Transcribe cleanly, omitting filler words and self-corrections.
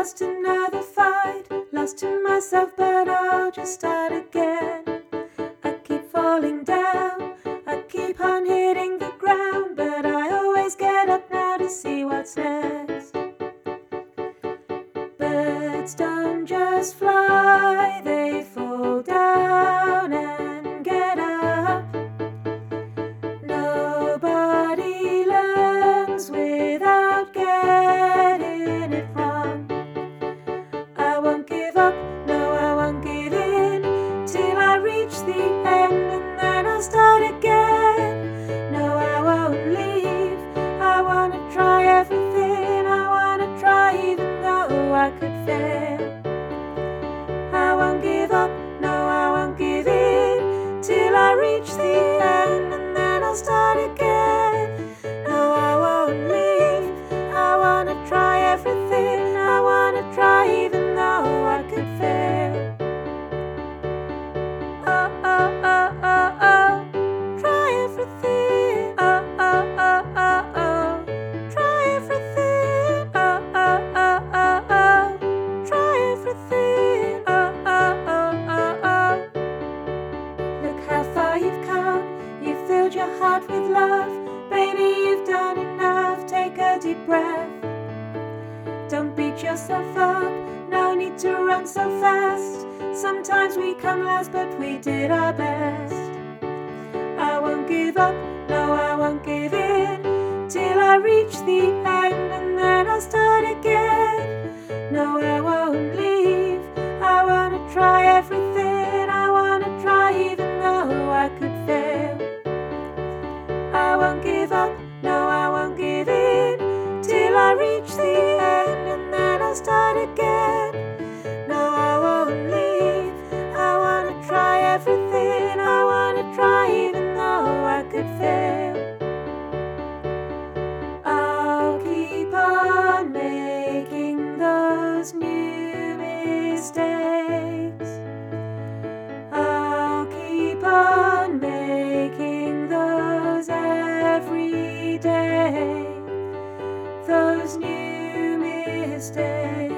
lost another fight, lost to myself, but I'll just start again. I keep falling down, I keep on hitting the ground, but I always get up now to see what's next. Birds don't just fly, they fall down and get up. Nobody learns without getting it wrong. I won't give up, no, I won't give in till I reach the end, and then I'll start again. No, I won't leave, I wanna try everything, I wanna try even though I could fail. I won't give up, no, I won't give in till I reach the end, and then I'll start again. No, I won't leave, I wanna try everything, I wanna try even though I could fail. Oh, oh, oh, oh, oh, try everything. Oh, oh, oh, oh, oh, try everything. Oh, oh, oh, oh, oh, try everything. Oh, oh, oh, oh, oh. Look how far you've come, you've filled your heart with love. Baby, you've done enough, take a deep breath. Don't beat yourself up, no need to run so fast. Sometimes we come last, but we did our best. I won't give up, no, I won't give in till I reach the end, and then I'll start again. No, I won't leave, I wanna try everything, I wanna try even though I could fail. I won't give up, no, I won't give in till I reach the end, and then I'll start again. No, I won't leave, I wanna try everything, I wanna try even though I could fail. I'll keep on making those new mistakes. I'll keep on making those every day, those new mistakes.